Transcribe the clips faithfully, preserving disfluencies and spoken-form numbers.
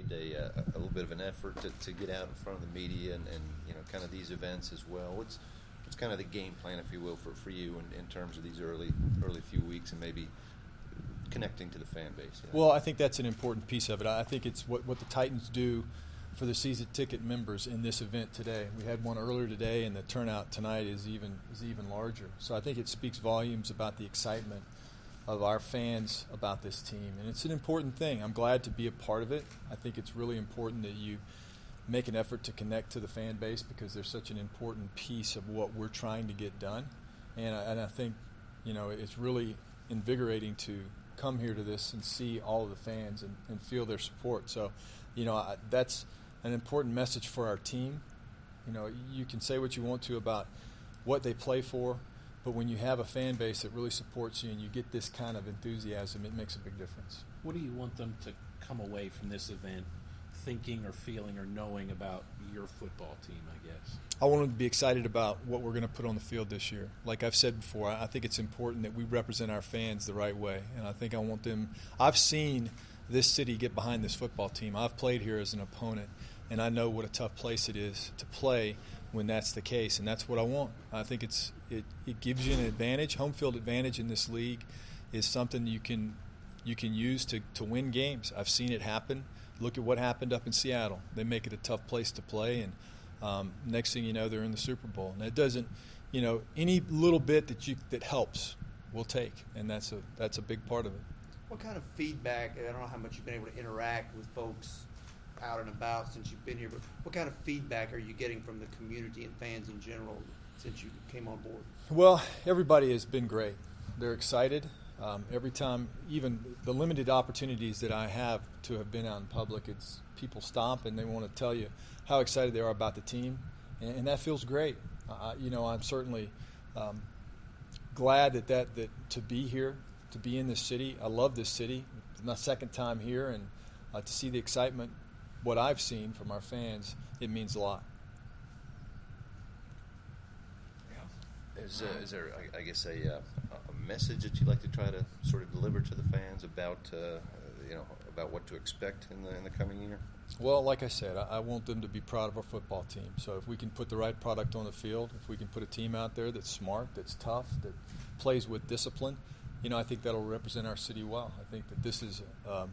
made a, uh, a little bit of an effort to, to get out in front of the media and, and you know kind of these events as well. What's what's kind of the game plan, if you will, for, for you in, in terms of these early early few weeks and maybe connecting to the fan base? You know? Well, I think that's an important piece of it. I think it's what, what the Titans do for the season ticket members in this event today. We had one earlier today, and the turnout tonight is even is even larger. So I think it speaks volumes about the excitement of our fans about this team, and it's an important thing. I'm glad to be a part of it. I think it's really important that you make an effort to connect to the fan base because they're such an important piece of what we're trying to get done. And I, and I think, you know, it's really invigorating to come here to this and see all of the fans and, and feel their support. So, you know, I, that's an important message for our team. You know, you can say what you want to about what they play for, but when you have a fan base that really supports you and you get this kind of enthusiasm, it makes a big difference. What do you want them to come away from this event thinking or feeling or knowing about your football team, I guess? I want them to be excited about what we're going to put on the field this year. Like I've said before, I think it's important that we represent our fans the right way, and I think I want them – I've seen this city get behind this football team. I've played here as an opponent, and I know what a tough place it is to play when that's the case, and that's what I want. I think it's it, it gives you an advantage. Home field advantage in this league is something you can you can use to, to win games. I've seen it happen. Look at what happened up in Seattle. They make it a tough place to play, and um, next thing you know, they're in the Super Bowl. And it doesn't, you know, any little bit that you that helps, we'll take, and that's a that's a big part of it. What kind of feedback? I don't know how much you've been able to interact with folks out and about since you've been here, but what kind of feedback are you getting from the community and fans in general since you came on board? Well, everybody has been great. They're excited. Um, every time, even the limited opportunities that I have to have been out in public, it's people stop and they want to tell you how excited they are about the team, and, and that feels great. Uh, you know, I'm certainly um, glad that, that that to be here, to be in this city. I love this city. It's my second time here, and uh, to see the excitement, what I've seen from our fans, it means a lot. Is, uh, is there, I, I guess, a, uh, a message that you'd like to try to sort of deliver to the fans about, uh, you know, about what to expect in the in the coming year? Well, like I said, I, I want them to be proud of our football team. So if we can put the right product on the field, if we can put a team out there that's smart, that's tough, that plays with discipline, you know, I think that'll represent our city well. I think that this is um,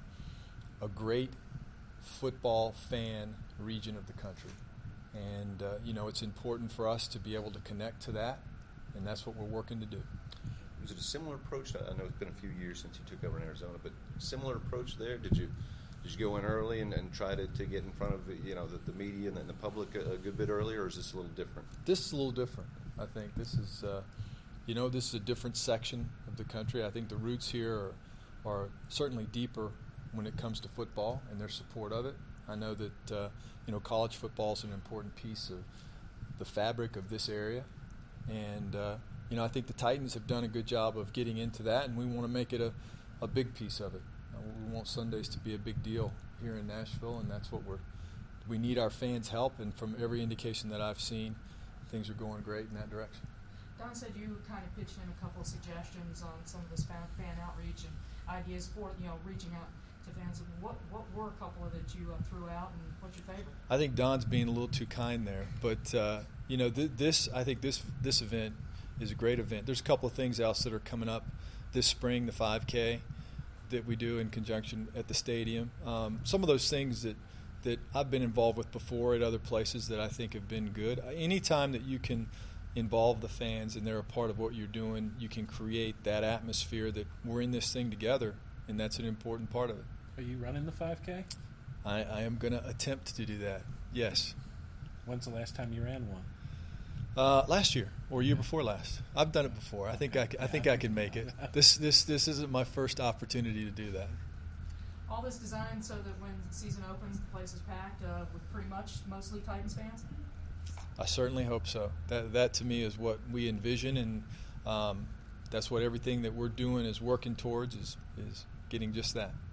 a great football fan region of the country. And, uh, you know, it's important for us to be able to connect to that, and that's what we're working to do. Was it a similar approach? I know it's been a few years since you took over in Arizona, but similar approach there? Did you did you go in early and, and try to, to get in front of, you know, the, the media and the public a, a good bit earlier, or is this a little different? This is a little different, I think. This is, uh, you know, this is a different section of the country. I think the roots here are, are certainly deeper when it comes to football and their support of it. I know that, uh, you know, college football is an important piece of the fabric of this area. And, uh, you know, I think the Titans have done a good job of getting into that, and we want to make it a, a big piece of it. Uh, we want Sundays to be a big deal here in Nashville, and that's what we're – we need our fans' help, and from every indication that I've seen, things are going great in that direction. Don said you kind of pitched in a couple of suggestions on some of this fan, fan outreach and ideas for, you know, reaching out to fans. What what were a couple of that you uh, threw out, and what's your favorite? I think Don's being a little too kind there, but uh, you know, th- this I think this this event is a great event. There's a couple of things else that are coming up this spring, the five K that we do in conjunction at the stadium. Um, some of those things that that I've been involved with before at other places that I think have been good. Anytime that you can involve the fans and they're a part of what you're doing, you can create that atmosphere that we're in this thing together, and that's an important part of it. Are you running the five K? I, I am going to attempt to do that, yes. When's the last time you ran one? Uh, last year or year before last. I've done it before. I think I, I think I can make it. This this this isn't my first opportunity to do that. All this designed so that when the season opens, the place is packed uh, with pretty much mostly Titans fans? I certainly hope so. That that to me is what we envision, and um, that's what everything that we're doing is working towards is is getting just that.